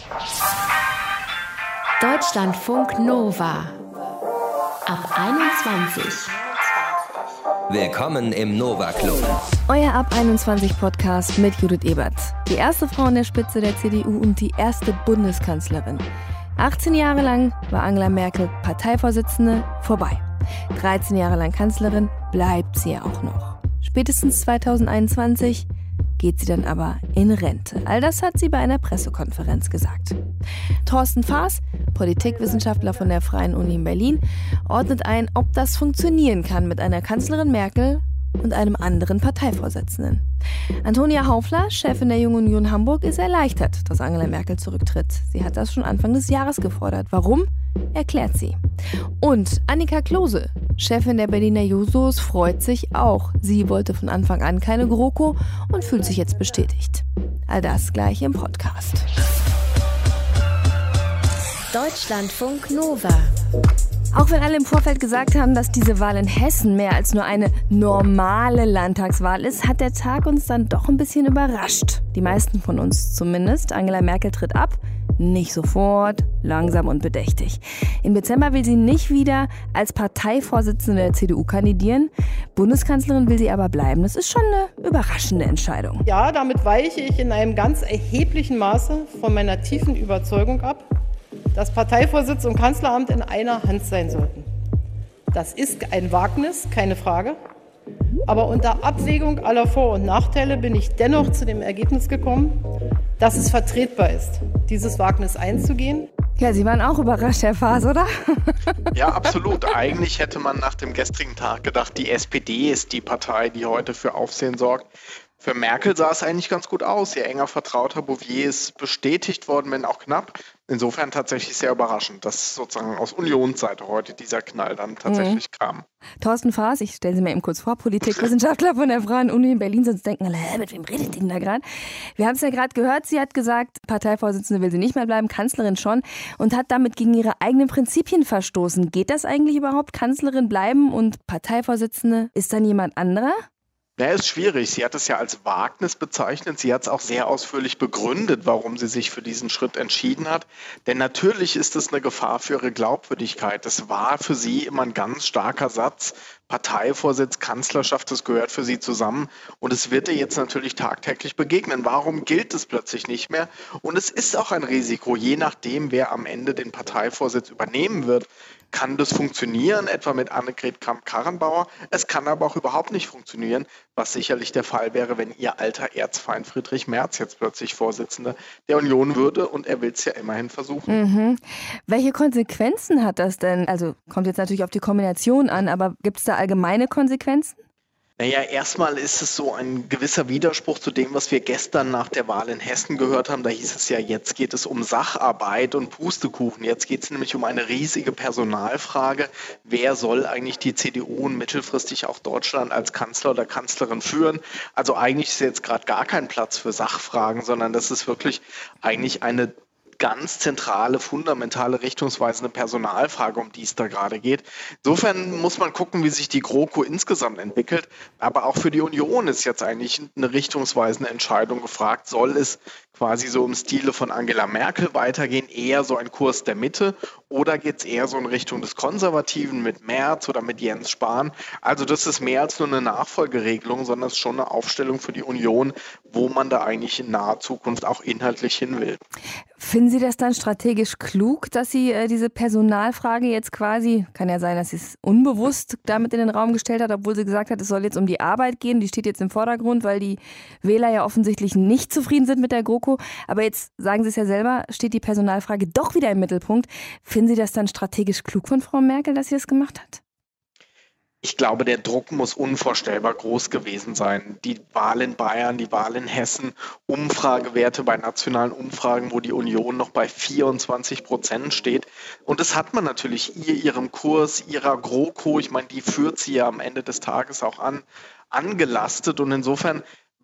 Deutschlandfunk Nova ab 21. Willkommen im Nova Club. Euer Ab 21 Podcast mit Judith Ebert. Die erste Frau an der Spitze der CDU und die erste Bundeskanzlerin. 18 Jahre lang war Angela Merkel Parteivorsitzende, vorbei. 13 Jahre lang Kanzlerin, bleibt sie ja auch noch. Spätestens 2021 geht sie dann aber in Rente. All das hat sie bei einer Pressekonferenz gesagt. Thorsten Faas, Politikwissenschaftler von der Freien Uni in Berlin, ordnet ein, ob das funktionieren kann mit einer Kanzlerin Merkel und einem anderen Parteivorsitzenden. Antonia Haufler, Chefin der Jungen Union Hamburg, ist erleichtert, dass Angela Merkel zurücktritt. Sie hat das schon Anfang des Jahres gefordert. Warum? Erklärt sie. Und Annika Klose, Chefin der Berliner Jusos, freut sich auch. Sie wollte von Anfang an keine GroKo und fühlt sich jetzt bestätigt. All das gleich im Podcast. Deutschlandfunk Nova. Auch wenn alle im Vorfeld gesagt haben, dass diese Wahl in Hessen mehr als nur eine normale Landtagswahl ist, hat der Tag uns dann doch ein bisschen überrascht. Die meisten von uns zumindest. Angela Merkel tritt ab. Nicht sofort, langsam und bedächtig. Im Dezember will sie nicht wieder als Parteivorsitzende der CDU kandidieren. Bundeskanzlerin will sie aber bleiben. Das ist schon eine überraschende Entscheidung. Ja, damit weiche ich in einem ganz erheblichen Maße von meiner tiefen Überzeugung ab, dass Parteivorsitz und Kanzleramt in einer Hand sein sollten. Das ist ein Wagnis, keine Frage. Aber unter Abwägung aller Vor- und Nachteile bin ich dennoch zu dem Ergebnis gekommen, dass es vertretbar ist, dieses Wagnis einzugehen. Ja, Sie waren auch überrascht, Herr Faas, oder? Ja, absolut. Eigentlich hätte man nach dem gestrigen Tag gedacht, die SPD ist die Partei, die heute für Aufsehen sorgt. Für Merkel sah es eigentlich ganz gut aus. Ihr enger Vertrauter Bouvier ist bestätigt worden, wenn auch knapp. Insofern tatsächlich sehr überraschend, dass sozusagen aus Unionsseite heute dieser Knall dann tatsächlich kam. Thorsten Faas, ich stelle Sie mir eben kurz vor, Politikwissenschaftler von der Freien Uni in Berlin, sonst denken alle, mit wem redet ihr denn da gerade? Wir haben es ja gerade gehört, sie hat gesagt, Parteivorsitzende will sie nicht mehr bleiben, Kanzlerin schon und hat damit gegen ihre eigenen Prinzipien verstoßen. Geht das eigentlich überhaupt, Kanzlerin bleiben und Parteivorsitzende ist dann jemand anderer? Ja, ist schwierig. Sie hat es ja als Wagnis bezeichnet. Sie hat es auch sehr ausführlich begründet, warum sie sich für diesen Schritt entschieden hat. Denn natürlich ist es eine Gefahr für ihre Glaubwürdigkeit. Das war für sie immer ein ganz starker Satz. Parteivorsitz, Kanzlerschaft, das gehört für sie zusammen. Und es wird ihr jetzt natürlich tagtäglich begegnen. Warum gilt es plötzlich nicht mehr? Und es ist auch ein Risiko, je nachdem, wer am Ende den Parteivorsitz übernehmen wird. Kann das funktionieren, etwa mit Annegret Kramp-Karrenbauer? Es kann aber auch überhaupt nicht funktionieren, was sicherlich der Fall wäre, wenn ihr alter Erzfeind Friedrich Merz jetzt plötzlich Vorsitzender der Union würde und er will es ja immerhin versuchen. Welche Konsequenzen hat das denn? Also kommt jetzt natürlich auf die Kombination an, aber gibt es da allgemeine Konsequenzen? Naja, erstmal ist es so ein gewisser Widerspruch zu dem, was wir gestern nach der Wahl in Hessen gehört haben. Da hieß es ja, jetzt geht es um Sacharbeit und Pustekuchen. Jetzt geht es nämlich um eine riesige Personalfrage. Wer soll eigentlich die CDU und mittelfristig auch Deutschland als Kanzler oder Kanzlerin führen? Also eigentlich ist jetzt gerade gar kein Platz für Sachfragen, sondern das ist wirklich eigentlich eine ganz zentrale, fundamentale, richtungsweisende Personalfrage, um die es da gerade geht. Insofern muss man gucken, wie sich die GroKo insgesamt entwickelt. Aber auch für die Union ist jetzt eigentlich eine richtungsweisende Entscheidung gefragt. Soll es quasi so im Stile von Angela Merkel weitergehen, eher so ein Kurs der Mitte, oder geht es eher so in Richtung des Konservativen mit Merz oder mit Jens Spahn? Also das ist mehr als nur eine Nachfolgeregelung, sondern es ist schon eine Aufstellung für die Union, wo man da eigentlich in naher Zukunft auch inhaltlich hin will. Finden Sie das dann strategisch klug, dass sie diese Personalfrage jetzt quasi, kann ja sein, dass sie es unbewusst damit in den Raum gestellt hat, obwohl sie gesagt hat, es soll jetzt um die Arbeit gehen, die steht jetzt im Vordergrund, weil die Wähler ja offensichtlich nicht zufrieden sind mit der GroKo. Aber jetzt, sagen Sie es ja selber, steht die Personalfrage doch wieder im Mittelpunkt. Finden Sie das dann strategisch klug von Frau Merkel, dass sie das gemacht hat? Ich glaube, der Druck muss unvorstellbar groß gewesen sein. Die Wahl in Bayern, die Wahl in Hessen, Umfragewerte bei nationalen Umfragen, wo die Union noch bei 24% steht. Und das hat man natürlich ihrem Kurs, ihrer GroKo, ich meine, die führt sie ja am Ende des Tages auch an, angelastet. Und insofern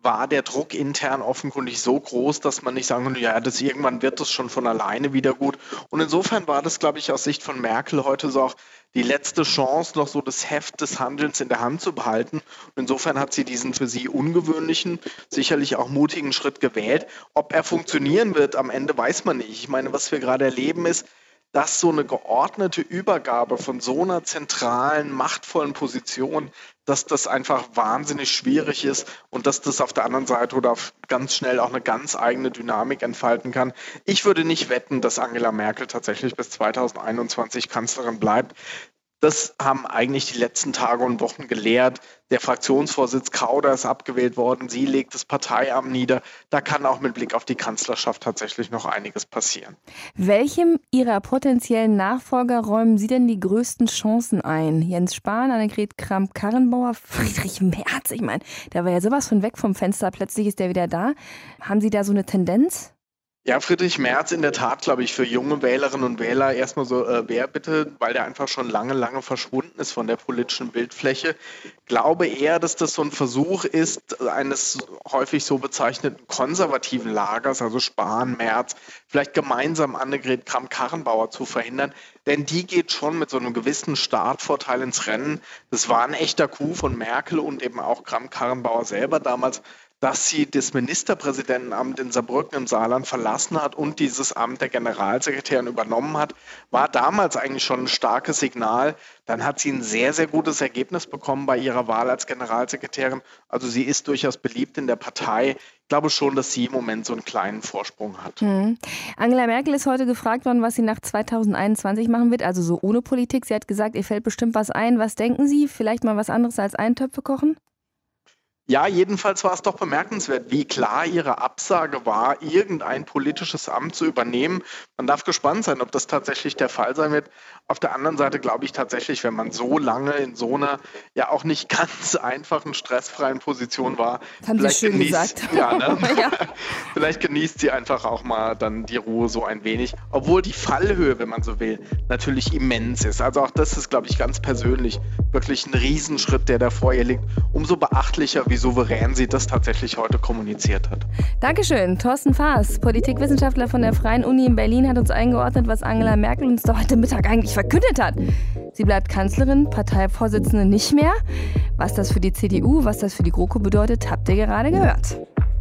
war der Druck intern offenkundig so groß, dass man nicht sagen konnte, ja, irgendwann wird das schon von alleine wieder gut. Und insofern war das, glaube ich, aus Sicht von Merkel heute so auch die letzte Chance, noch so das Heft des Handelns in der Hand zu behalten. Und insofern hat sie diesen für sie ungewöhnlichen, sicherlich auch mutigen Schritt gewählt. Ob er funktionieren wird am Ende, weiß man nicht. Ich meine, was wir gerade erleben ist, dass so eine geordnete Übergabe von so einer zentralen, machtvollen Position, dass das einfach wahnsinnig schwierig ist und dass das auf der anderen Seite oder ganz schnell auch eine ganz eigene Dynamik entfalten kann. Ich würde nicht wetten, dass Angela Merkel tatsächlich bis 2021 Kanzlerin bleibt. Das haben eigentlich die letzten Tage und Wochen gelehrt. Der Fraktionsvorsitz Kauder ist abgewählt worden. Sie legt das Parteiamt nieder. Da kann auch mit Blick auf die Kanzlerschaft tatsächlich noch einiges passieren. Welchem Ihrer potenziellen Nachfolger räumen Sie denn die größten Chancen ein? Jens Spahn, Annegret Kramp-Karrenbauer, Friedrich Merz? Ich meine, der war ja sowas von weg vom Fenster. Plötzlich ist der wieder da. Haben Sie da so eine Tendenz? Ja, Friedrich Merz in der Tat, glaube ich, für junge Wählerinnen und Wähler erstmal so, wer bitte, weil der einfach schon lange verschwunden ist von der politischen Bildfläche. Glaube eher, dass das so ein Versuch ist, eines häufig so bezeichneten konservativen Lagers, also Spahn, Merz, vielleicht gemeinsam Annegret Kramp-Karrenbauer zu verhindern. Denn die geht schon mit so einem gewissen Startvorteil ins Rennen. Das war ein echter Coup von Merkel und eben auch Kramp-Karrenbauer selber damals, dass sie das Ministerpräsidentenamt in Saarbrücken im Saarland verlassen hat und dieses Amt der Generalsekretärin übernommen hat, war damals eigentlich schon ein starkes Signal. Dann hat sie ein sehr, sehr gutes Ergebnis bekommen bei ihrer Wahl als Generalsekretärin. Also sie ist durchaus beliebt in der Partei. Ich glaube schon, dass sie im Moment so einen kleinen Vorsprung hat. Angela Merkel ist heute gefragt worden, was sie nach 2021 machen wird, also so ohne Politik. Sie hat gesagt, ihr fällt bestimmt was ein. Was denken Sie? Vielleicht mal was anderes als Eintöpfe kochen? Ja, jedenfalls war es doch bemerkenswert, wie klar ihre Absage war, irgendein politisches Amt zu übernehmen. Man darf gespannt sein, ob das tatsächlich der Fall sein wird. Auf der anderen Seite glaube ich tatsächlich, wenn man so lange in so einer ja auch nicht ganz einfachen, stressfreien Position war, haben Sie schön gesagt. Ja, ne? Ja. Vielleicht genießt sie einfach auch mal dann die Ruhe so ein wenig. Obwohl die Fallhöhe, wenn man so will, natürlich immens ist. Also auch das ist, glaube ich, ganz persönlich wirklich ein Riesenschritt, der da vor ihr liegt. Umso beachtlicher, wie souverän sie das tatsächlich heute kommuniziert hat. Dankeschön. Thorsten Faas, Politikwissenschaftler von der Freien Uni in Berlin, hat uns eingeordnet, was Angela Merkel uns da heute Mittag eigentlich verkündet hat. Sie bleibt Kanzlerin, Parteivorsitzende nicht mehr. Was das für die CDU, was das für die GroKo bedeutet, habt ihr gerade gehört.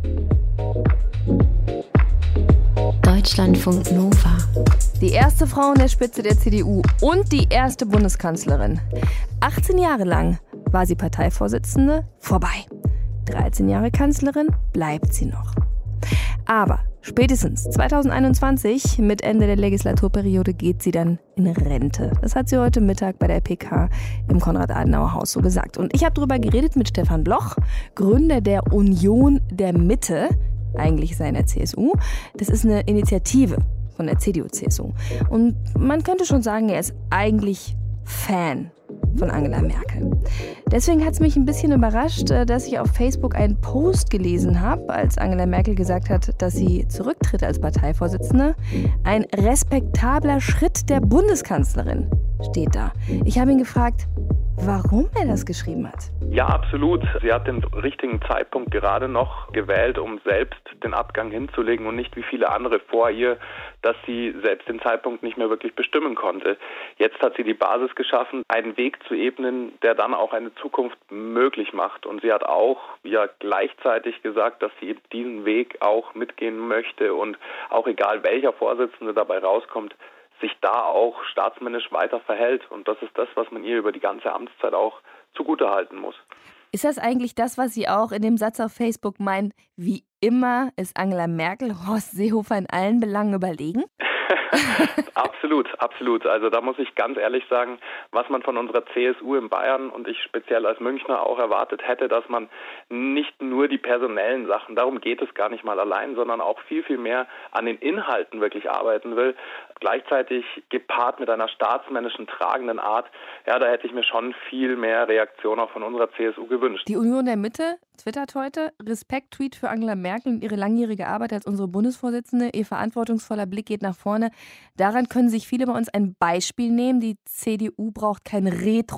Deutschlandfunk Nova. Die erste Frau an der Spitze der CDU und die erste Bundeskanzlerin. 18 Jahre lang war sie Parteivorsitzende, vorbei. 13 Jahre Kanzlerin bleibt sie noch. Aber spätestens 2021, mit Ende der Legislaturperiode, geht sie dann in Rente. Das hat sie heute Mittag bei der PK im Konrad-Adenauer-Haus so gesagt. Und ich habe darüber geredet mit Stefan Bloch, Gründer der Union der Mitte. Eigentlich ist er in der CSU. Das ist eine Initiative von der CDU-CSU. Und man könnte schon sagen, er ist eigentlich Fan von Angela Merkel. Deswegen hat es mich ein bisschen überrascht, dass ich auf Facebook einen Post gelesen habe, als Angela Merkel gesagt hat, dass sie zurücktritt als Parteivorsitzende. Ein respektabler Schritt der Bundeskanzlerin steht da. Ich habe ihn gefragt, warum er das geschrieben hat. Ja, absolut. Sie hat den richtigen Zeitpunkt gerade noch gewählt, um selbst den Abgang hinzulegen und nicht wie viele andere vor ihr, dass sie selbst den Zeitpunkt nicht mehr wirklich bestimmen konnte. Jetzt hat sie die Basis geschaffen, einen Weg zu ebnen, der dann auch eine Zukunft möglich macht. Und sie hat auch gleichzeitig gesagt, dass sie diesen Weg auch mitgehen möchte und auch egal welcher Vorsitzende dabei rauskommt, sich da auch staatsmännisch weiter verhält. Und das ist das, was man ihr über die ganze Amtszeit auch zugutehalten muss. Ist das eigentlich das, was sie auch in dem Satz auf Facebook meint? Wie immer ist Angela Merkel Horst Seehofer in allen Belangen überlegen? Absolut, absolut. Also da muss ich ganz ehrlich sagen, was man von unserer CSU in Bayern und ich speziell als Münchner auch erwartet hätte, dass man nicht nur die personellen Sachen, darum geht es gar nicht mal allein, sondern auch viel, viel mehr an den Inhalten wirklich arbeiten will. Gleichzeitig gepaart mit einer staatsmännischen, tragenden Art, ja, da hätte ich mir schon viel mehr Reaktion auch von unserer CSU gewünscht. Die Union der Mitte twittert heute, Respekt-Tweet für Angela Merkel und ihre langjährige Arbeit als unsere Bundesvorsitzende. Ihr verantwortungsvoller Blick geht nach vorne. Daran können sich viele bei uns ein Beispiel nehmen. Die CDU braucht kein Retro.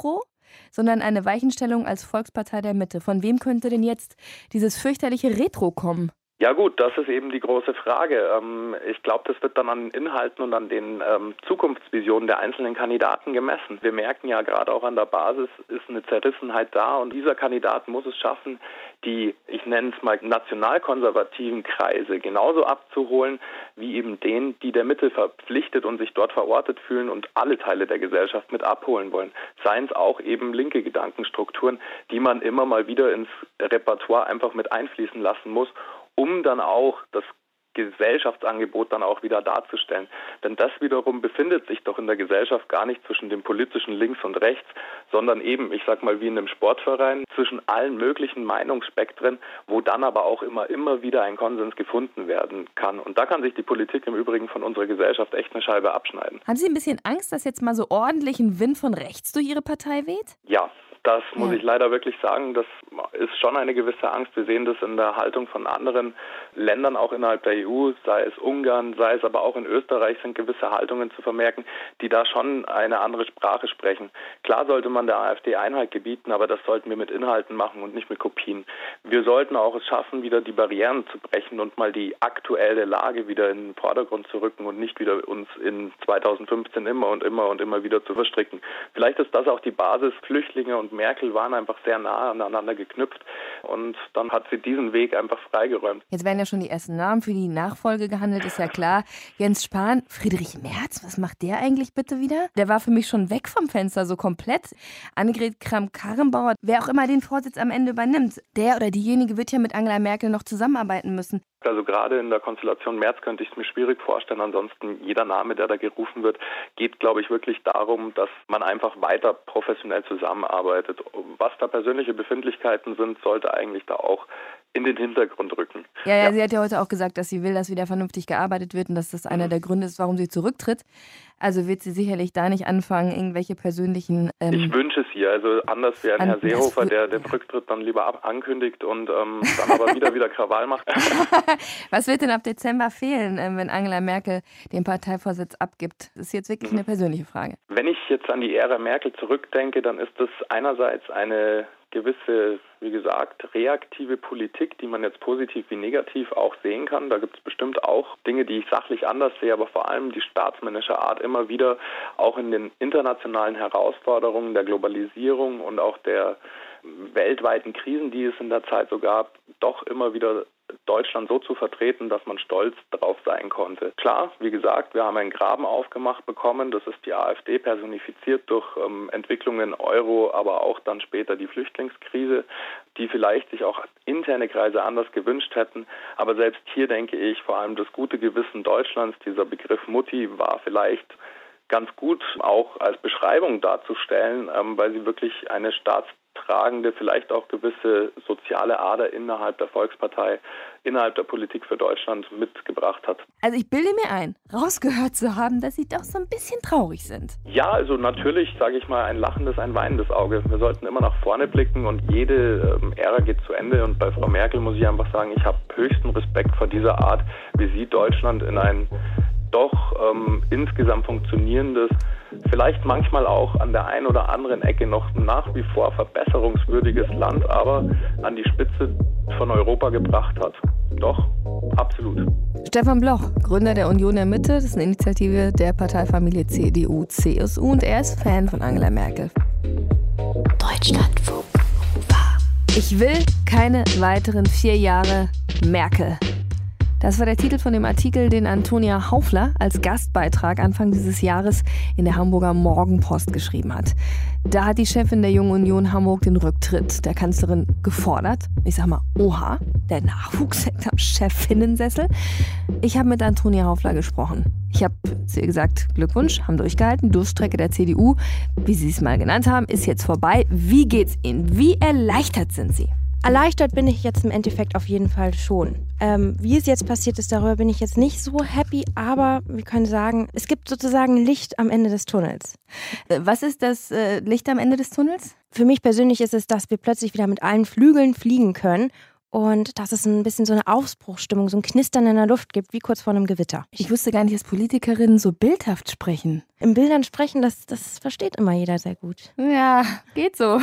sondern eine Weichenstellung als Volkspartei der Mitte. Von wem könnte denn jetzt dieses fürchterliche Retro kommen? Ja gut, das ist eben die große Frage. Ich glaube, das wird dann an Inhalten und an den Zukunftsvisionen der einzelnen Kandidaten gemessen. Wir merken ja gerade auch an der Basis ist eine Zerrissenheit da und dieser Kandidat muss es schaffen, die, ich nenne es mal, nationalkonservativen Kreise genauso abzuholen, wie eben den, die der Mitte verpflichtet und sich dort verortet fühlen und alle Teile der Gesellschaft mit abholen wollen. Seien es auch eben linke Gedankenstrukturen, die man immer mal wieder ins Repertoire einfach mit einfließen lassen muss, um dann auch das Gesellschaftsangebot dann auch wieder darzustellen. Denn das wiederum befindet sich doch in der Gesellschaft gar nicht zwischen dem politischen Links und Rechts, sondern eben, ich sag mal, wie in einem Sportverein, zwischen allen möglichen Meinungsspektren, wo dann aber auch immer wieder ein Konsens gefunden werden kann. Und da kann sich die Politik im Übrigen von unserer Gesellschaft echt eine Scheibe abschneiden. Haben Sie ein bisschen Angst, dass jetzt mal so ordentlich ein Wind von rechts durch Ihre Partei weht? Ja. Das muss ich leider wirklich sagen, das ist schon eine gewisse Angst. Wir sehen das in der Haltung von anderen Ländern, auch innerhalb der EU, sei es Ungarn, sei es aber auch in Österreich, sind gewisse Haltungen zu vermerken, die da schon eine andere Sprache sprechen. Klar sollte man der AfD Einhalt gebieten, aber das sollten wir mit Inhalten machen und nicht mit Kopien. Wir sollten auch es schaffen, wieder die Barrieren zu brechen und mal die aktuelle Lage wieder in den Vordergrund zu rücken und nicht wieder uns in 2015 immer wieder zu verstricken. Vielleicht ist das auch die Basis. Flüchtlinge und Merkel waren einfach sehr nah aneinander geknüpft und dann hat sie diesen Weg einfach freigeräumt. Jetzt werden ja schon die ersten Namen für die Nachfolge gehandelt, ist ja klar. Jens Spahn, Friedrich Merz, was macht der eigentlich bitte wieder? Der war für mich schon weg vom Fenster, so komplett. Annegret Kramp-Karrenbauer, wer auch immer den Vorsitz am Ende übernimmt, der oder diejenige wird ja mit Angela Merkel noch zusammenarbeiten müssen. Also gerade in der Konstellation Merz könnte ich es mir schwierig vorstellen. Ansonsten jeder Name, der da gerufen wird, geht, glaube ich, wirklich darum, dass man einfach weiter professionell zusammenarbeitet. Was da persönliche Befindlichkeiten sind, sollte eigentlich da auch in den Hintergrund rücken. Ja, sie hat ja heute auch gesagt, dass sie will, dass wieder vernünftig gearbeitet wird und dass das einer der Gründe ist, warum sie zurücktritt. Also wird sie sicherlich da nicht anfangen, irgendwelche persönlichen... ich wünsche es ihr. Also anders wäre Herr Seehofer, der den Rücktritt dann lieber ankündigt und dann aber wieder Krawall macht. Was wird denn ab Dezember fehlen, wenn Angela Merkel den Parteivorsitz abgibt? Das ist jetzt wirklich eine persönliche Frage. Wenn ich jetzt an die Ära Merkel zurückdenke, dann ist das einerseits eine gewisse, wie gesagt, reaktive Politik, die man jetzt positiv wie negativ auch sehen kann. Da gibt es bestimmt auch Dinge, die ich sachlich anders sehe, aber vor allem die staatsmännische Art, immer wieder auch in den internationalen Herausforderungen der Globalisierung und auch der weltweiten Krisen, die es in der Zeit so gab, doch immer wieder Deutschland so zu vertreten, dass man stolz darauf sein konnte. Klar, wie gesagt, wir haben einen Graben aufgemacht bekommen. Das ist die AfD personifiziert durch Entwicklungen Euro, aber auch dann später die Flüchtlingskrise, die vielleicht sich auch interne Kreise anders gewünscht hätten. Aber selbst hier denke ich, vor allem das gute Gewissen Deutschlands, dieser Begriff Mutti war vielleicht ganz gut auch als Beschreibung darzustellen, weil sie wirklich eine staatstragende, vielleicht auch gewisse soziale Ader innerhalb der Volkspartei, innerhalb der Politik für Deutschland mitgebracht hat. Also ich bilde mir ein, rausgehört zu haben, dass Sie doch so ein bisschen traurig sind. Ja, also natürlich, sage ich mal, ein lachendes, ein weinendes Auge. Wir sollten immer nach vorne blicken und jede Ära geht zu Ende. Und bei Frau Merkel muss ich einfach sagen, ich habe höchsten Respekt vor dieser Art, wie sie Deutschland in ein doch insgesamt funktionierendes, vielleicht manchmal auch an der einen oder anderen Ecke noch nach wie vor verbesserungswürdiges Land, aber an die Spitze von Europa gebracht hat. Doch, absolut. Stefan Bloch, Gründer der Union der Mitte, das ist eine Initiative der Parteifamilie CDU-CSU und er ist Fan von Angela Merkel. Deutschlandfunk. Ich will keine weiteren 4 Jahre Merkel. Das war der Titel von dem Artikel, den Antonia Haufler als Gastbeitrag Anfang dieses Jahres in der Hamburger Morgenpost geschrieben hat. Da hat die Chefin der Jungen Union Hamburg den Rücktritt der Kanzlerin gefordert. Ich sag mal, oha, der Nachwuchs hängt am Chefinnensessel. Ich habe mit Antonia Haufler gesprochen. Ich habe zu ihr gesagt, Glückwunsch, haben durchgehalten. Durststrecke der CDU, wie Sie es mal genannt haben, ist jetzt vorbei. Wie geht's Ihnen? Wie erleichtert sind Sie? Erleichtert bin ich jetzt im Endeffekt auf jeden Fall schon. Wie es jetzt passiert ist, darüber bin ich jetzt nicht so happy, aber wir können sagen, es gibt sozusagen Licht am Ende des Tunnels. Was ist das Licht am Ende des Tunnels? Für mich persönlich ist es, dass wir plötzlich wieder mit allen Flügeln fliegen können und dass es ein bisschen so eine Aufbruchsstimmung, so ein Knistern in der Luft gibt, wie kurz vor einem Gewitter. Ich wusste gar nicht, dass Politikerinnen so bildhaft sprechen. Im Bildern sprechen, das versteht immer jeder sehr gut. Ja, geht so.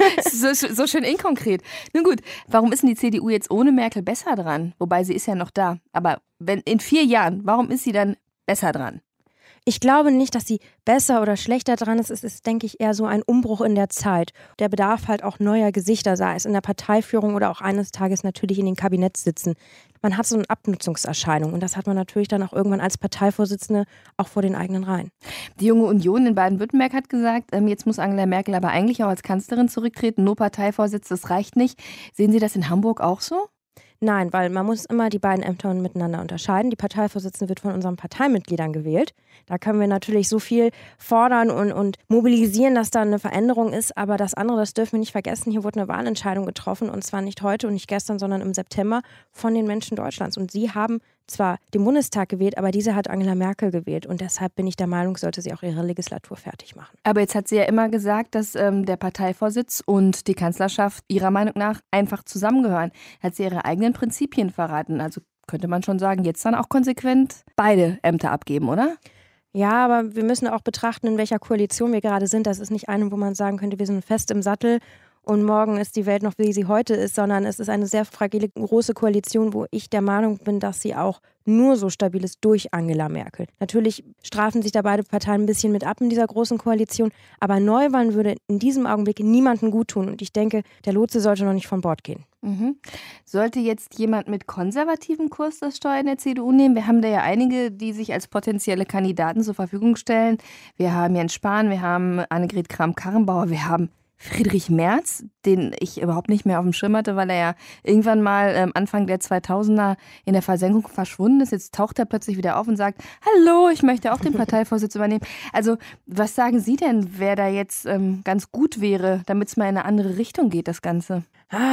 so schön inkonkret. Nun gut, warum ist denn die CDU jetzt ohne Merkel besser dran? Wobei sie ist ja noch da. Aber wenn in 4 Jahren, warum ist sie dann besser dran? Ich glaube nicht, dass sie besser oder schlechter dran ist. Es ist, denke ich, eher so ein Umbruch in der Zeit. Der bedarf halt auch neuer Gesichter, sei es in der Parteiführung oder auch eines Tages natürlich in den Kabinettssitzen. Man hat so eine Abnutzungserscheinung und das hat man natürlich dann auch irgendwann als Parteivorsitzende auch vor den eigenen Reihen. Die Junge Union in Baden-Württemberg hat gesagt, jetzt muss Angela Merkel aber eigentlich auch als Kanzlerin zurücktreten. Nur Parteivorsitz, das reicht nicht. Sehen Sie das in Hamburg auch so? Nein, weil man muss immer die beiden Ämter miteinander unterscheiden. Die Parteivorsitzende wird von unseren Parteimitgliedern gewählt. Da können wir natürlich so viel fordern und mobilisieren, dass da eine Veränderung ist. Aber das andere, das dürfen wir nicht vergessen. Hier wurde eine Wahlentscheidung getroffen und zwar nicht heute und nicht gestern, sondern im September von den Menschen Deutschlands. Und sie haben zwar den Bundestag gewählt, aber diese hat Angela Merkel gewählt. Und deshalb bin ich der Meinung, sollte sie auch ihre Legislatur fertig machen. Aber jetzt hat sie ja immer gesagt, dass der Parteivorsitz und die Kanzlerschaft ihrer Meinung nach einfach zusammengehören. Hat sie ihre eigenen Prinzipien verraten. Also könnte man schon sagen, jetzt dann auch konsequent beide Ämter abgeben, oder? Ja, aber wir müssen auch betrachten, in welcher Koalition wir gerade sind. Das ist nicht eine, wo man sagen könnte, wir sind fest im Sattel und morgen ist die Welt noch, wie sie heute ist, sondern es ist eine sehr fragile, große Koalition, wo ich der Meinung bin, dass sie auch nur so stabil ist durch Angela Merkel. Natürlich strafen sich da beide Parteien ein bisschen mit ab in dieser großen Koalition, aber Neuwahlen würde in diesem Augenblick niemandem gut tun und ich denke, der Lotse sollte noch nicht von Bord gehen. Mhm. Sollte jetzt jemand mit konservativem Kurs das Steuer in der CDU nehmen? Wir haben da ja einige, die sich als potenzielle Kandidaten zur Verfügung stellen. Wir haben Jens Spahn, wir haben Annegret Kramp-Karrenbauer, wir haben Friedrich Merz, den ich überhaupt nicht mehr auf dem Schirm hatte, weil er ja irgendwann mal Anfang der 2000er in der Versenkung verschwunden ist. Jetzt taucht er plötzlich wieder auf und sagt, hallo, ich möchte auch den Parteivorsitz übernehmen. Also was sagen Sie denn, wer da jetzt ganz gut wäre, damit es mal in eine andere Richtung geht, das Ganze?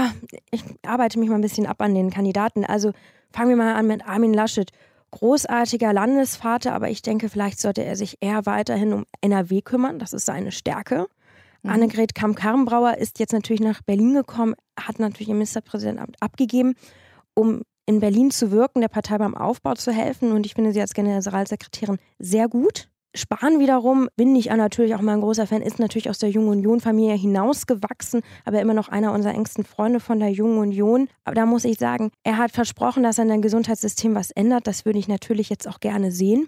Ich arbeite mich mal ein bisschen ab an den Kandidaten. Also fangen wir mal an mit Armin Laschet. Großartiger Landesvater, aber ich denke, vielleicht sollte er sich eher weiterhin um NRW kümmern. Das ist seine Stärke. Annegret Kramp-Karrenbauer ist jetzt natürlich nach Berlin gekommen, hat natürlich ihr Ministerpräsidentenamt abgegeben, um in Berlin zu wirken, der Partei beim Aufbau zu helfen. Und ich finde sie als Generalsekretärin sehr gut. Spahn wiederum, bin ich natürlich auch mal ein großer Fan, ist natürlich aus der Jungen Union-Familie hinausgewachsen, aber immer noch einer unserer engsten Freunde von der Jungen Union. Aber da muss ich sagen, er hat versprochen, dass er in dem Gesundheitssystem was ändert. Das würde ich natürlich jetzt auch gerne sehen.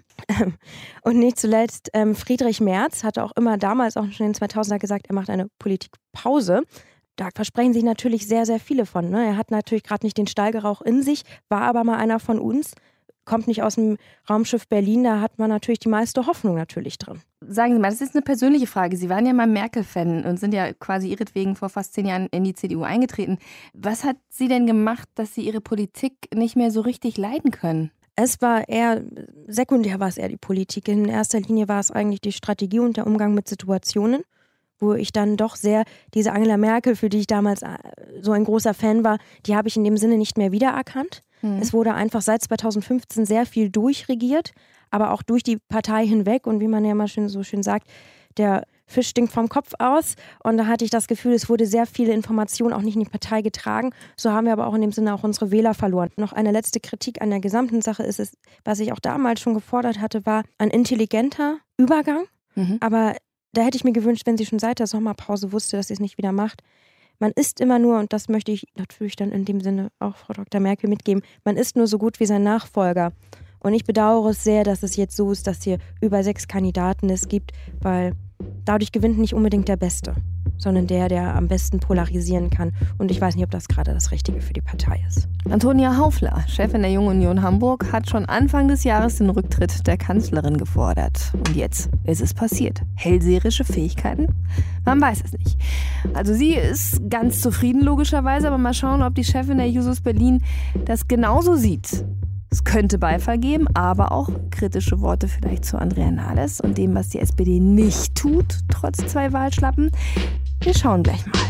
Und nicht zuletzt, Friedrich Merz hatte auch immer damals, auch schon in den 2000er gesagt, er macht eine Politikpause. Da versprechen sich natürlich sehr, sehr viele von. Ne? Er hat natürlich gerade nicht den Stallgeruch in sich, war aber mal einer von uns. Kommt nicht aus dem Raumschiff Berlin, da hat man natürlich die meiste Hoffnung natürlich drin. Sagen Sie mal, das ist eine persönliche Frage. Sie waren ja mal Merkel-Fan und sind ja quasi ihretwegen vor fast 10 Jahren in die CDU eingetreten. Was hat sie denn gemacht, dass Sie Ihre Politik nicht mehr so richtig leiden können? Es war eher, sekundär war es eher die Politik. In erster Linie war es eigentlich die Strategie und der Umgang mit Situationen, wo ich dann doch sehr, diese Angela Merkel, für die ich damals so ein großer Fan war, die habe ich in dem Sinne nicht mehr wiedererkannt. Es wurde einfach seit 2015 sehr viel durchregiert, aber auch durch die Partei hinweg. Und wie man ja mal so schön sagt, der Fisch stinkt vom Kopf aus. Und da hatte ich das Gefühl, es wurde sehr viele Informationen auch nicht in die Partei getragen. So haben wir aber auch in dem Sinne auch unsere Wähler verloren. Noch eine letzte Kritik an der gesamten Sache ist es, was ich auch damals schon gefordert hatte, war ein intelligenter Übergang. Aber da hätte ich mir gewünscht, wenn sie schon seit der Sommerpause wusste, dass sie es nicht wieder macht. Man ist immer nur, und das möchte ich natürlich dann in dem Sinne auch Frau Dr. Merkel mitgeben, man ist nur so gut wie sein Nachfolger. Und ich bedauere es sehr, dass es jetzt so ist, dass hier über 6 Kandidaten es gibt, weil dadurch gewinnt nicht unbedingt der Beste, sondern der am besten polarisieren kann. Und ich weiß nicht, ob das gerade das Richtige für die Partei ist. Antonia Haufler, Chefin der Jungen Union Hamburg, hat schon Anfang des Jahres den Rücktritt der Kanzlerin gefordert. Und jetzt ist es passiert. Hellseherische Fähigkeiten? Man weiß es nicht. Also sie ist ganz zufrieden logischerweise, aber mal schauen, ob die Chefin der Jusos Berlin das genauso sieht. Es könnte Beifall geben, aber auch kritische Worte vielleicht zu Andrea Nahles und dem, was die SPD nicht tut, trotz 2 Wahlschlappen. Wir schauen gleich mal.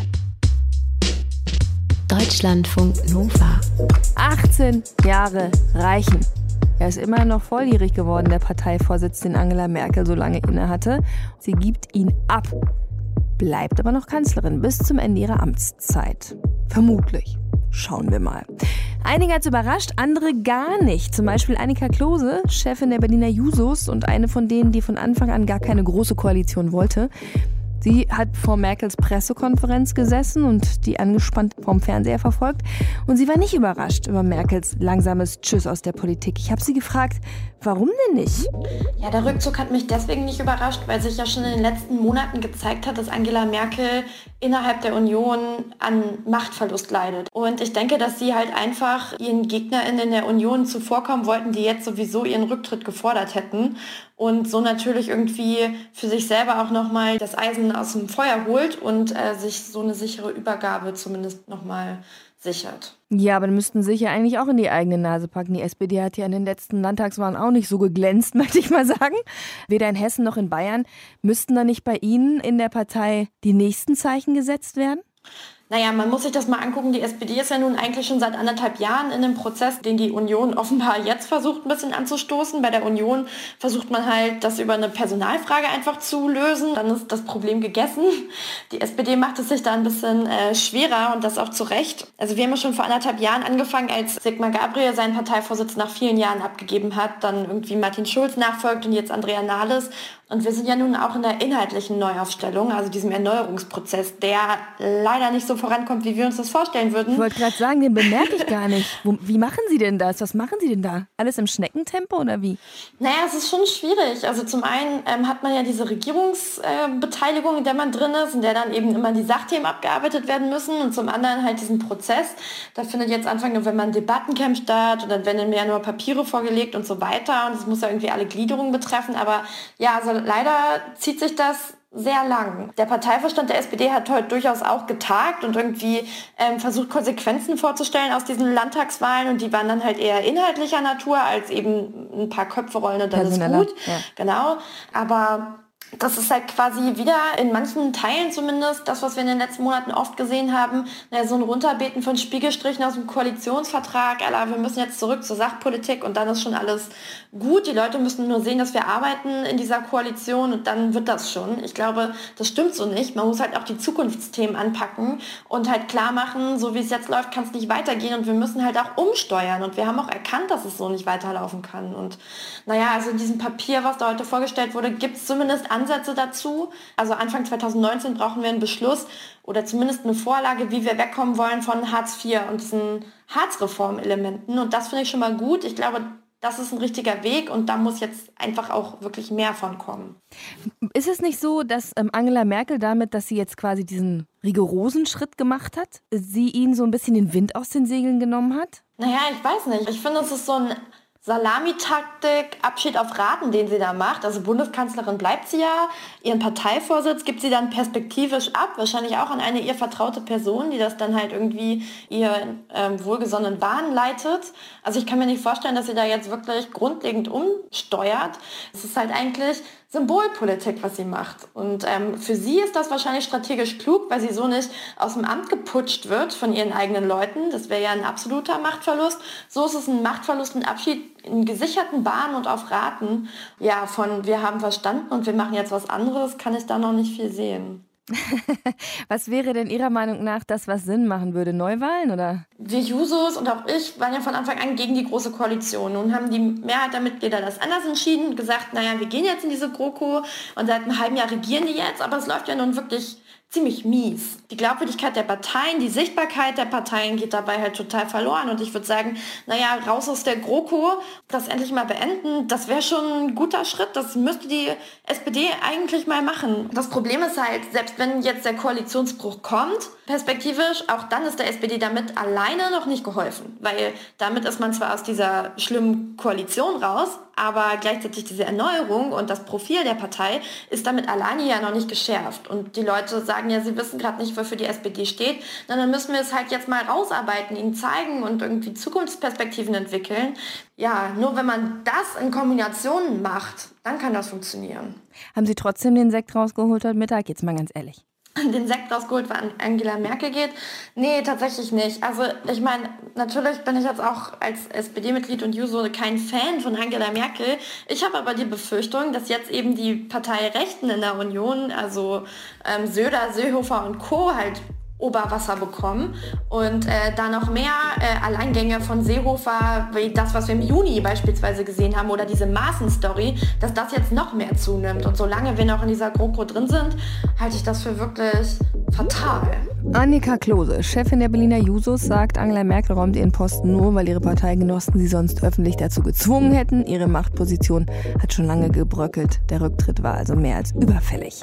Deutschlandfunk Nova. 18 Jahre reichen. Er ist immer noch volljährig geworden, der Parteivorsitz, den Angela Merkel so lange innehatte. Sie gibt ihn ab, bleibt aber noch Kanzlerin bis zum Ende ihrer Amtszeit. Vermutlich. Schauen wir mal. Einige hat's überrascht, andere gar nicht. Zum Beispiel Annika Klose, Chefin der Berliner Jusos und eine von denen, die von Anfang an gar keine große Koalition wollte. Sie hat vor Merkels Pressekonferenz gesessen und die angespannt vom Fernseher verfolgt. Und sie war nicht überrascht über Merkels langsames Tschüss aus der Politik. Ich habe sie gefragt, warum denn nicht? Ja, der Rückzug hat mich deswegen nicht überrascht, weil sich ja schon in den letzten Monaten gezeigt hat, dass Angela Merkel innerhalb der Union an Machtverlust leidet. Und ich denke, dass sie halt einfach ihren GegnerInnen in der Union zuvorkommen wollten, die jetzt sowieso ihren Rücktritt gefordert hätten. Und so natürlich irgendwie für sich selber auch nochmal das Eisen aus dem Feuer holt und sich so eine sichere Übergabe zumindest nochmal sichert. Ja, aber dann müssten sie sich ja eigentlich auch in die eigene Nase packen. Die SPD hat ja in den letzten Landtagswahlen auch nicht so geglänzt, möchte ich mal sagen. Weder in Hessen noch in Bayern. Müssten da nicht bei Ihnen in der Partei die nächsten Zeichen gesetzt werden? Naja, man muss sich das mal angucken. Die SPD ist ja nun eigentlich schon seit 1,5 Jahren in einem Prozess, den die Union offenbar jetzt versucht, ein bisschen anzustoßen. Bei der Union versucht man halt, das über eine Personalfrage einfach zu lösen. Dann ist das Problem gegessen. Die SPD macht es sich da ein bisschen schwerer und das auch zu Recht. Also wir haben ja schon vor 1,5 Jahren angefangen, als Sigmar Gabriel seinen Parteivorsitz nach vielen Jahren abgegeben hat, dann irgendwie Martin Schulz nachfolgt und jetzt Andrea Nahles. Und wir sind ja nun auch in der inhaltlichen Neuaufstellung, also diesem Erneuerungsprozess, der leider nicht so vorankommt, wie wir uns das vorstellen würden. Ich wollte gerade sagen, den bemerke ich gar nicht. Wie machen Sie denn das? Was machen Sie denn da? Alles im Schneckentempo oder wie? Naja, es ist schon schwierig. Also zum einen hat man ja diese Regierungsbeteiligung, in der man drin ist, in der dann eben immer die Sachthemen abgearbeitet werden müssen und zum anderen halt diesen Prozess. Da findet jetzt Anfang November ein Debattencamp statt und dann werden im Januar Papiere vorgelegt und so weiter und es muss ja irgendwie alle Gliederungen betreffen, aber ja, also leider zieht sich das sehr lang. Der Parteivorstand der SPD hat heute durchaus auch getagt und irgendwie versucht, Konsequenzen vorzustellen aus diesen Landtagswahlen und die waren dann halt eher inhaltlicher Natur als eben ein paar Köpfe rollen und dann ist gut. Ja. Genau, aber das ist halt quasi wieder in manchen Teilen zumindest das, was wir in den letzten Monaten oft gesehen haben, so ein Runterbeten von Spiegelstrichen aus dem Koalitionsvertrag, wir müssen jetzt zurück zur Sachpolitik und dann ist schon alles gut. Die Leute müssen nur sehen, dass wir arbeiten in dieser Koalition und dann wird das schon. Ich glaube, das stimmt so nicht. Man muss halt auch die Zukunftsthemen anpacken und halt klar machen, so wie es jetzt läuft, kann es nicht weitergehen und wir müssen halt auch umsteuern und wir haben auch erkannt, dass es so nicht weiterlaufen kann. Und also in diesem Papier, was da heute vorgestellt wurde, gibt es zumindest Ansätze dazu. Also Anfang 2019 brauchen wir einen Beschluss oder zumindest eine Vorlage, wie wir wegkommen wollen von Hartz IV und diesen Hartz-Reform-Elementen. Und das finde ich schon mal gut. Ich glaube, das ist ein richtiger Weg und da muss jetzt einfach auch wirklich mehr von kommen. Ist es nicht so, dass Angela Merkel damit, dass sie jetzt quasi diesen rigorosen Schritt gemacht hat, sie ihnen so ein bisschen den Wind aus den Segeln genommen hat? Naja, ich weiß nicht. Ich finde, es ist so ein Salamitaktik, Abschied auf Raten, den sie da macht. Also Bundeskanzlerin bleibt sie ja. Ihren Parteivorsitz gibt sie dann perspektivisch ab. Wahrscheinlich auch an eine ihr vertraute Person, die das dann halt irgendwie ihr wohlgesonnenen Bahn leitet. Also ich kann mir nicht vorstellen, dass sie da jetzt wirklich grundlegend umsteuert. Es ist halt eigentlich Symbolpolitik, was sie macht. Und für sie ist das wahrscheinlich strategisch klug, weil sie so nicht aus dem Amt geputscht wird von ihren eigenen Leuten. Das wäre ja ein absoluter Machtverlust. So ist es ein Machtverlust, ein Abschied in gesicherten Bahnen und auf Raten. Ja, von wir haben verstanden und wir machen jetzt was anderes, kann ich da noch nicht viel sehen. Was wäre denn Ihrer Meinung nach das, was Sinn machen würde? Neuwahlen oder? Wir Jusos und auch ich waren ja von Anfang an gegen die Große Koalition. Nun haben die Mehrheit der Mitglieder das anders entschieden und gesagt, wir gehen jetzt in diese GroKo und seit einem halben Jahr regieren die jetzt, aber es läuft ja nun wirklich ziemlich mies. Die Glaubwürdigkeit der Parteien, die Sichtbarkeit der Parteien geht dabei halt total verloren und ich würde sagen, raus aus der GroKo, das endlich mal beenden, das wäre schon ein guter Schritt, das müsste die SPD eigentlich mal machen. Das Problem ist halt, selbst wenn jetzt der Koalitionsbruch kommt, perspektivisch, auch dann ist der SPD damit alleine noch nicht geholfen, weil damit ist man zwar aus dieser schlimmen Koalition raus, aber gleichzeitig diese Erneuerung und das Profil der Partei ist damit alleine ja noch nicht geschärft. Und die Leute sagen ja, sie wissen gerade nicht, wofür die SPD steht. Dann müssen wir es halt jetzt mal rausarbeiten, ihnen zeigen und irgendwie Zukunftsperspektiven entwickeln. Ja, nur wenn man das in Kombination macht, dann kann das funktionieren. Haben Sie trotzdem den Sekt rausgeholt heute Mittag? Jetzt mal ganz ehrlich. Den Sekt rausgeholt, weil Angela Merkel geht? Nee, tatsächlich nicht. Also ich meine, natürlich bin ich jetzt auch als SPD-Mitglied und Juso kein Fan von Angela Merkel. Ich habe aber die Befürchtung, dass jetzt eben die Partei Rechten in der Union, also Söder, Seehofer und Co. halt Oberwasser bekommen und da noch mehr Alleingänge von Seehofer, wie das, was wir im Juni beispielsweise gesehen haben, oder diese Maaßen-Story, dass das jetzt noch mehr zunimmt. Und solange wir noch in dieser GroKo drin sind, halte ich das für wirklich fatal. Annika Klose, Chefin der Berliner Jusos, sagt, Angela Merkel räumt ihren Posten nur, weil ihre Parteigenossen sie sonst öffentlich dazu gezwungen hätten. Ihre Machtposition hat schon lange gebröckelt. Der Rücktritt war also mehr als überfällig.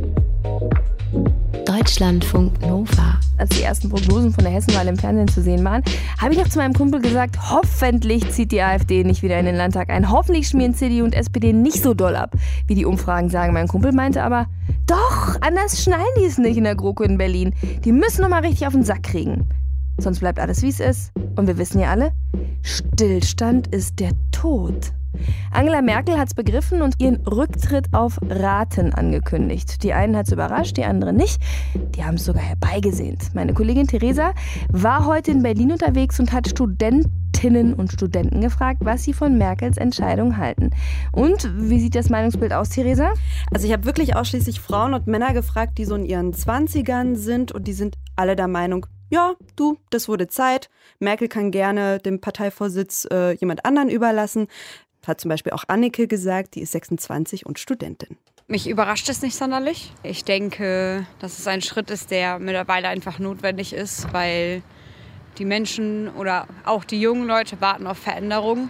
Deutschlandfunk Nova. Als die ersten Prognosen von der Hessenwahl im Fernsehen zu sehen waren, habe ich noch zu meinem Kumpel gesagt, hoffentlich zieht die AfD nicht wieder in den Landtag ein. Hoffentlich schmieren CDU und SPD nicht so doll ab, wie die Umfragen sagen. Mein Kumpel meinte aber, doch, anders schnallen die es nicht in der GroKo in Berlin. Die müssen noch mal richtig auf den Sack kriegen. Sonst bleibt alles, wie es ist. Und wir wissen ja alle, Stillstand ist der Tod. Angela Merkel hat es begriffen und ihren Rücktritt auf Raten angekündigt. Die einen hat es überrascht, die anderen nicht. Die haben es sogar herbeigesehnt. Meine Kollegin Theresa war heute in Berlin unterwegs und hat Studentinnen und Studenten gefragt, was sie von Merkels Entscheidung halten. Und wie sieht das Meinungsbild aus, Theresa? Also ich habe wirklich ausschließlich Frauen und Männer gefragt, die so in ihren 20ern sind, und die sind alle der Meinung, ja, du, das wurde Zeit. Merkel kann gerne den Parteivorsitz jemand anderen überlassen. Hat zum Beispiel auch Anneke gesagt, die ist 26 und Studentin. Mich überrascht es nicht sonderlich. Ich denke, dass es ein Schritt ist, der mittlerweile einfach notwendig ist, weil die Menschen oder auch die jungen Leute warten auf Veränderung.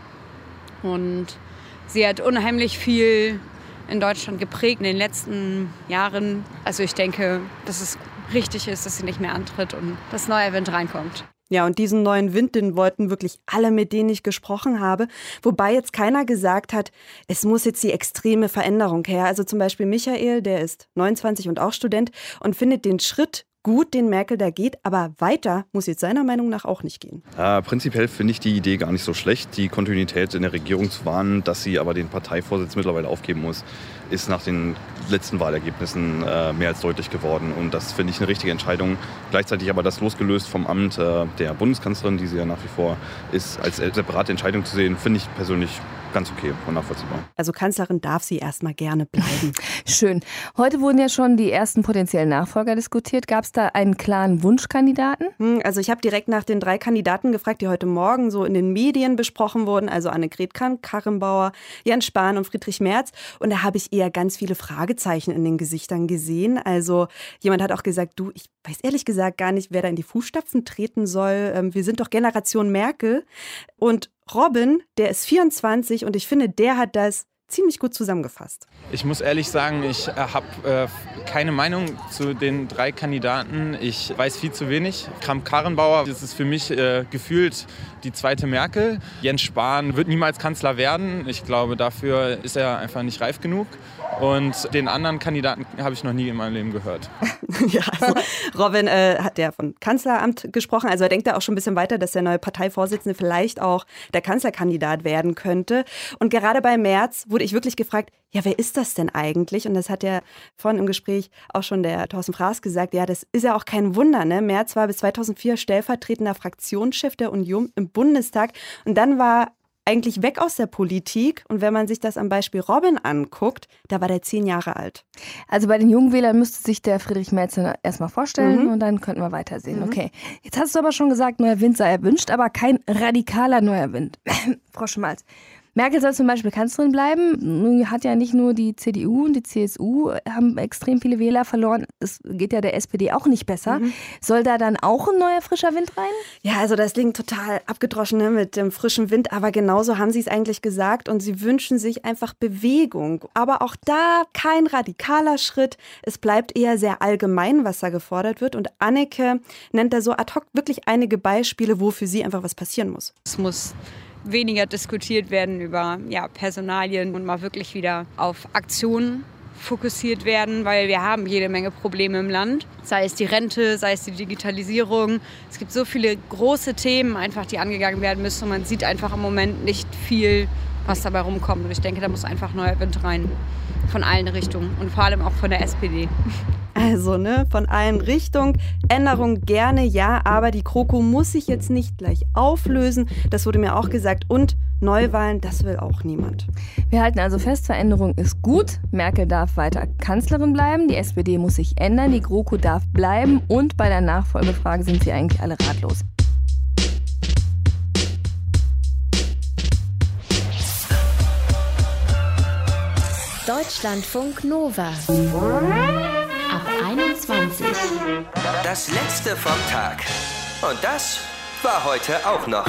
Und sie hat unheimlich viel in Deutschland geprägt in den letzten Jahren. Also ich denke, dass es richtig ist, dass sie nicht mehr antritt und dass neuer Wind reinkommt. Ja, und diesen neuen Wind, den wollten wirklich alle, mit denen ich gesprochen habe. Wobei jetzt keiner gesagt hat, es muss jetzt die extreme Veränderung her. Also zum Beispiel Michael, der ist 29 und auch Student und findet den Schritt gut, den Merkel da geht, aber weiter muss jetzt seiner Meinung nach auch nicht gehen. Prinzipiell finde ich die Idee gar nicht so schlecht, die Kontinuität in der Regierung zu wahren. Dass sie aber den Parteivorsitz mittlerweile aufgeben muss, ist nach den letzten Wahlergebnissen mehr als deutlich geworden. Und das finde ich eine richtige Entscheidung. Gleichzeitig aber das losgelöst vom Amt der Bundeskanzlerin, die sie ja nach wie vor ist, als separate Entscheidung zu sehen, finde ich persönlich ganz okay und nachvollziehbar. Also Kanzlerin darf sie erstmal gerne bleiben. Schön. Heute wurden ja schon die ersten potenziellen Nachfolger diskutiert. Gab es da einen klaren Wunschkandidaten? Also ich habe direkt nach den 3 Kandidaten gefragt, die heute Morgen so in den Medien besprochen wurden. Also Annegret Kramp-Karrenbauer, Jens Spahn und Friedrich Merz. Und da habe ich eher ganz viele Fragezeichen in den Gesichtern gesehen. Also jemand hat auch gesagt, du, ich weiß ehrlich gesagt gar nicht, wer da in die Fußstapfen treten soll. Wir sind doch Generation Merkel. Und Robin, der ist 24 und ich finde, der hat das ziemlich gut zusammengefasst. Ich muss ehrlich sagen, ich habe keine Meinung zu den 3 Kandidaten. Ich weiß viel zu wenig. Kramp-Karrenbauer, das ist für mich gefühlt die zweite Merkel. Jens Spahn wird niemals Kanzler werden. Ich glaube, dafür ist er einfach nicht reif genug. Und den anderen Kandidaten habe ich noch nie in meinem Leben gehört. Ja, also Robin hat ja von Kanzleramt gesprochen. Also er denkt da auch schon ein bisschen weiter, dass der neue Parteivorsitzende vielleicht auch der Kanzlerkandidat werden könnte. Und gerade bei Merz wurde ich wirklich gefragt, ja, wer ist das denn eigentlich? Und das hat ja vorhin im Gespräch auch schon der Thorsten Fraß gesagt. Ja, das ist ja auch kein Wunder, ne? Merz war bis 2004 stellvertretender Fraktionschef der Union im Bundestag. Und dann war eigentlich weg aus der Politik. Und wenn man sich das am Beispiel Robin anguckt, da war der 10 Jahre alt. Also bei den jungen Wählern müsste sich der Friedrich Merz erstmal vorstellen und dann könnten wir weitersehen. Okay, jetzt hast du aber schon gesagt, neuer Wind sei erwünscht, aber kein radikaler neuer Wind. Frau Schmalz. Merkel soll zum Beispiel Kanzlerin bleiben. Nun hat ja nicht nur die CDU und die CSU haben extrem viele Wähler verloren. Es geht ja der SPD auch nicht besser. Soll da dann auch ein neuer frischer Wind rein? Ja, also das klingt total abgedroschen, ne, mit dem frischen Wind. Aber genauso haben sie es eigentlich gesagt. Und sie wünschen sich einfach Bewegung. Aber auch da kein radikaler Schritt. Es bleibt eher sehr allgemein, was da gefordert wird. Und Anneke nennt da so ad hoc wirklich einige Beispiele, wo für sie einfach was passieren muss. Es muss weniger diskutiert werden über Personalien und mal wirklich wieder auf Aktionen fokussiert werden, weil wir haben jede Menge Probleme im Land. Sei es die Rente, sei es die Digitalisierung. Es gibt so viele große Themen, einfach, die angegangen werden müssen. Und man sieht einfach im Moment nicht viel, was dabei rumkommt. Und ich denke, da muss einfach neuer Wind rein. Von allen Richtungen und vor allem auch von der SPD. Also, von allen Richtungen. Änderung gerne, ja, aber die GroKo muss sich jetzt nicht gleich auflösen. Das wurde mir auch gesagt. Und Neuwahlen, das will auch niemand. Wir halten also fest, Veränderung ist gut. Merkel darf weiter Kanzlerin bleiben, die SPD muss sich ändern, die GroKo darf bleiben und bei der Nachfolgefrage sind sie eigentlich alle ratlos. Deutschlandfunk Nova. Ab 21. Das letzte vom Tag. Und das war heute auch noch.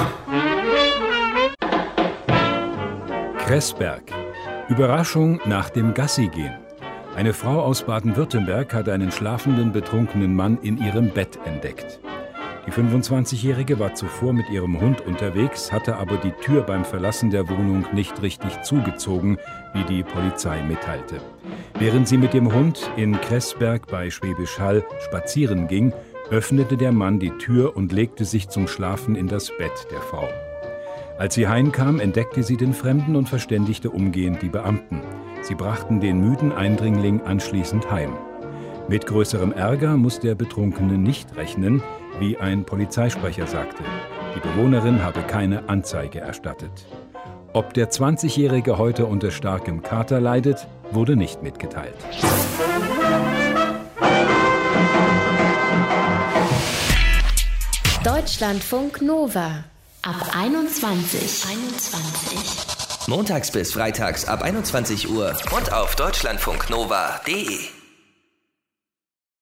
Kressberg. Überraschung nach dem Gassigehen. Eine Frau aus Baden-Württemberg hat einen schlafenden, betrunkenen Mann in ihrem Bett entdeckt. Die 25-Jährige war zuvor mit ihrem Hund unterwegs, hatte aber die Tür beim Verlassen der Wohnung nicht richtig zugezogen, wie die Polizei mitteilte. Während sie mit dem Hund in Kressberg bei Schwäbisch Hall spazieren ging, öffnete der Mann die Tür und legte sich zum Schlafen in das Bett der Frau. Als sie heimkam, entdeckte sie den Fremden und verständigte umgehend die Beamten. Sie brachten den müden Eindringling anschließend heim. Mit größerem Ärger muss der Betrunkene nicht rechnen, wie ein Polizeisprecher sagte. Die Bewohnerin habe keine Anzeige erstattet. Ob der 20-Jährige heute unter starkem Kater leidet, wurde nicht mitgeteilt. Deutschlandfunk Nova. Ab 21. Montags bis freitags ab 21 Uhr und auf deutschlandfunknova.de.